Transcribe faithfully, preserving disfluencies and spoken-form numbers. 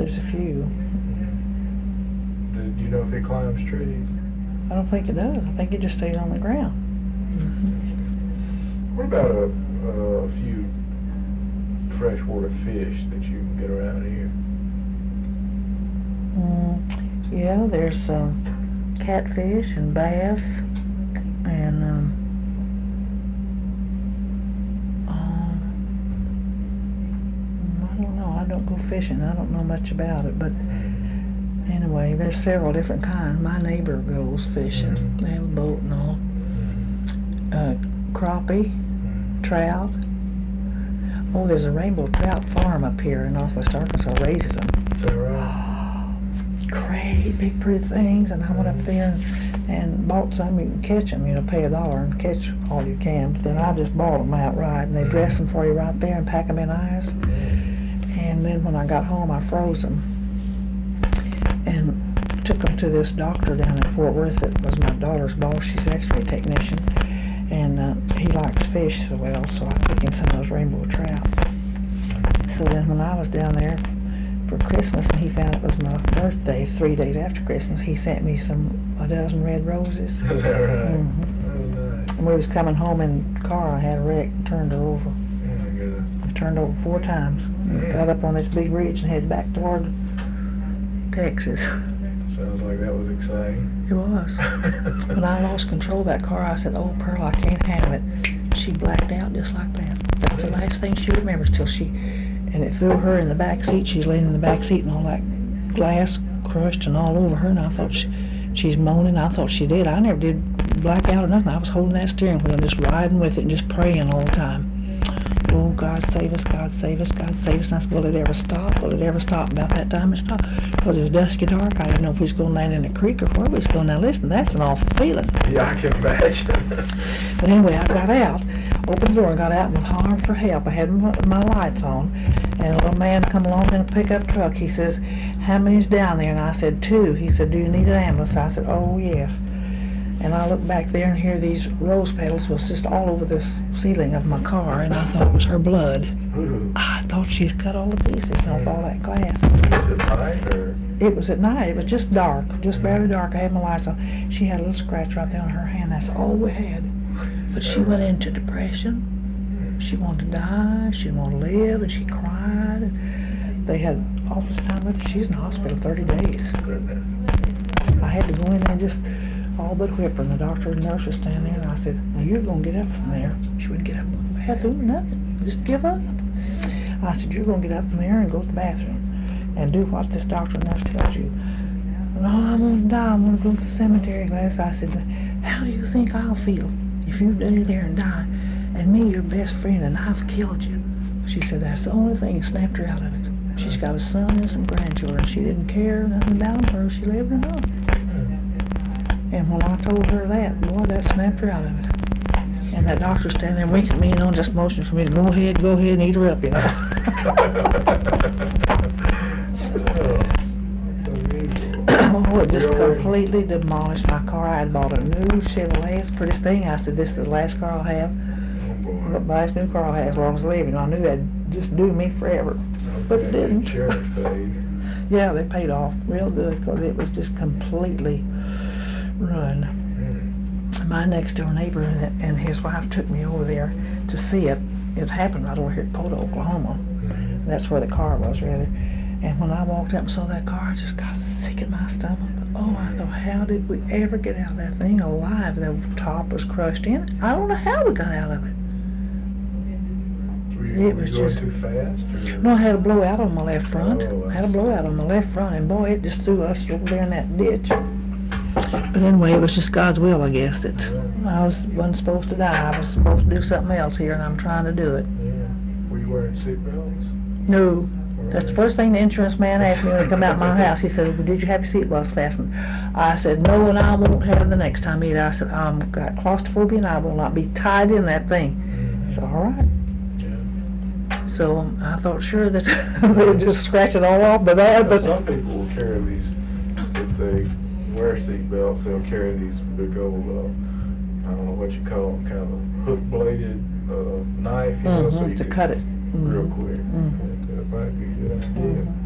there's a few. Do you know if it climbs trees? I don't think it does. I think it just stays on the ground. Mm-hmm. What about a, a few freshwater fish that you can get around here? Mm, yeah, there's um, catfish and bass and um, um, I don't know. I don't go fishing. I don't know much about it, but anyway, there's several different kinds. My neighbor goes fishing. Mm-hmm. They have a boat and all. Mm-hmm. Uh, crappie, mm-hmm. trout. Oh, there's a rainbow trout farm up here in northwest Arkansas. Raises them. Is that right? Great big pretty things, and I went up there and, and bought some. You can catch them, you know, pay a dollar and catch all you can. But then I just bought them outright, and they mm-hmm. dress them for you right there and pack them in ice. Mm-hmm. And then when I got home, I froze them and took them to this doctor down in Fort Worth that was my daughter's boss. She's actually a technician, and uh, he likes fish so well, so I took him some of those rainbow trout. So then when I was down there for Christmas, and he found it was my birthday, three days after Christmas, he sent me some a dozen red roses. Is that right? Mm-hmm. Oh, nice. And we was coming home in the car. I had a wreck and turned her over. Oh my goodness. I turned over four times. Mm-hmm. Got up on this big ridge and headed back toward Texas. Sounds like that was exciting. It was. When I lost control of that car, I said, "Oh, Pearl, I can't handle it." She blacked out just like that. That's the last thing she remembers till she. And it threw her in the back seat. She's laying in the back seat and all that glass crushed and all over her. And I thought she, she's moaning. I thought she did. I never did black out or nothing. I was holding that steering wheel and just riding with it and just praying all the time. Oh, God save us, God save us, God save us. And I said, will it ever stop? Will it ever stop? About that time it stopped. Because it was dusky dark. I didn't know if we was going to land in a creek or where we was going. Now listen, that's an awful feeling. Yeah, I can imagine. But anyway, I got out, opened the door and got out and was hollering for help. I had my, my lights on, and a little man come along in a pickup truck. He says, "How many's down there?" And I said, "Two." He said, "Do you need an ambulance?" I said, "Oh, yes." And I looked back there, and here these rose petals was just all over this ceiling of my car, and I thought it was her blood. Ooh. I thought she's cut all the pieces off all that glass. Was it night or? It was at night. It was just dark, just barely dark. I had my lights on. She had a little scratch right there on her hand. That's all we had. But she went into depression. She wanted to die. She didn't want to live, and she cried. And they had office time with her. She's in the hospital thirty days. I had to go in there and just all but whip her. And the doctor and nurse was standing there, and I said, "Now you're going to get up from there." She wouldn't get up from the bathroom, nothing. Just give up. I said, "You're going to get up from there and go to the bathroom and do what this doctor and nurse tells you." "No, I want to die. I want to go to the cemetery, Gladys." I said, "How do you think I'll feel if you lay there and die, and me, your best friend, and I've killed you?" She said, "That's the only thing that snapped her out of it. She's got a son and some grandchildren. She didn't care nothing about her. She lived her own." And when I told her that, boy, that snapped her out of it. And that doctor standing there winking at me, you know, just motioning for me to go ahead, go ahead and eat her up, you know. Oh, it just completely demolished my car. I had bought a new Chevrolet, it's the prettiest thing. I said, "This is the last car I'll have. Oh, the last new car I'll have as long as I live." And I knew that'd just do me forever. But it didn't. Insurance paid. Yeah, they paid off real good because it was just completely ruined. Mm. My next door neighbor and his wife took me over there to see it. It happened right over here at Poto, Oklahoma. Mm-hmm. That's where the car was, rather. And when I walked up and saw that car, I just got sick in my stomach. Oh, I thought, how did we ever get out of that thing alive? The top was crushed in. I don't know how we got out of it. Were you, it were was you going just too fast? Or? No, I had a blowout on my left front. Oh, I had a blowout on my left front, and boy, it just threw us over there in that ditch. But anyway, it was just God's will, I guess, that I was, wasn't supposed to die. I was supposed to do something else here, and I'm trying to do it. Yeah. Were you wearing seatbelts? No. That's the first thing the insurance man asked me when he come out my house. He said, "Well, did you have your seatbelts fastened?" I said, "No, and I won't have them the next time either." I said, "I've got claustrophobia, and I will not be tied in that thing." Mm-hmm. So, all right. Yeah. So um, I thought sure that they would just scratch it all off, but that. But some people will carry these, if they wear seatbelts, they'll carry these big old, uh, I don't know what you call them, kind of hook-bladed uh, knife, you mm-hmm, know, so you to can cut it real mm-hmm. quick. Mm-hmm. That might be a good idea. Mm-hmm.